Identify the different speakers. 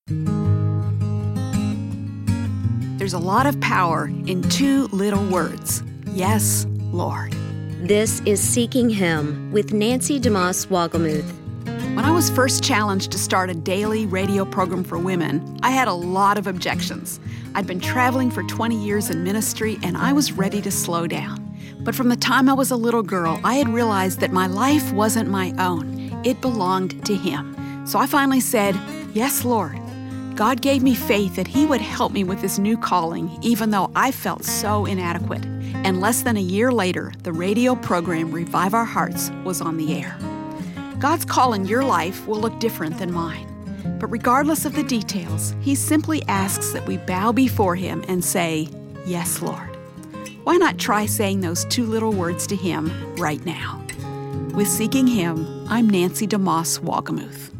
Speaker 1: There's a lot of power in two little words. Yes, Lord.
Speaker 2: This is Seeking Him with Nancy DeMoss Wogelmuth.
Speaker 1: When I was first challenged to start a daily radio program for women, I had a lot of objections. I'd been traveling for 20 years in ministry, and I was ready to slow down. But from the time I was a little girl, I had realized that my life wasn't my own. It belonged to Him. So I finally said, yes, Lord. God gave me faith that He would help me with this new calling, even though I felt so inadequate. And less than a year later, the radio program Revive Our Hearts was on the air. God's call in your life will look different than mine. But regardless of the details, He simply asks that we bow before Him and say, yes, Lord. Why not try saying those two little words to Him right now? With Seeking Him, I'm Nancy DeMoss Wogelmuth.